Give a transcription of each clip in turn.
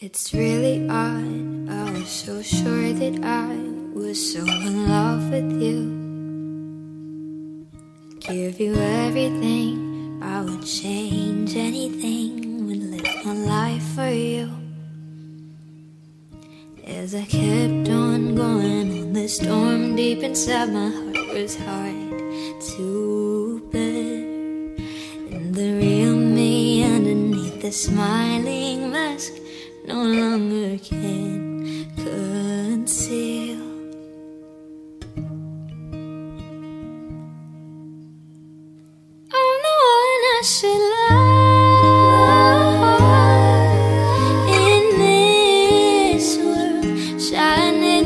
It's really odd, I was so sure that I was so in love with you. Give you everything, I would change anything, would live my life for you. As I kept on going on, the storm deep inside my heart was hard to bear. And the real me underneath the smiling mask no longer can conceal. I'm the one I should love in this world, shining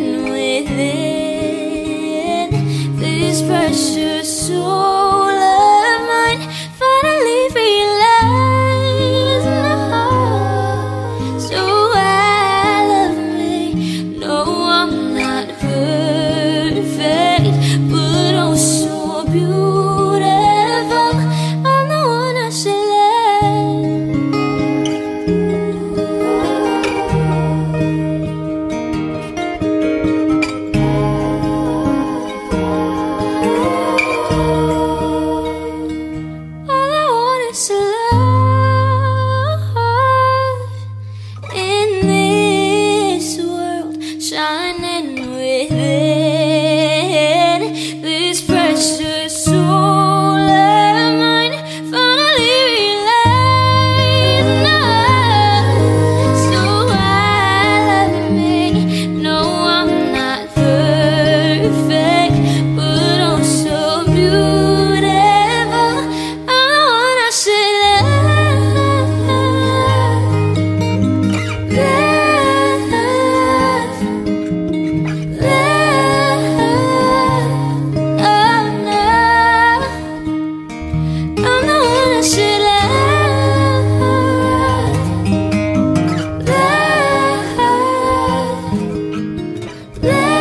within this precious soul of mine. Finally realize now, so I love me. No, I'm not perfect, but oh so beautiful. I'm the one I should all I want is love in this world, shining within this precious soul of mine. Finally realize now, so I love me. No, I'm not perfect, but oh so beautiful. I'm the one I should love.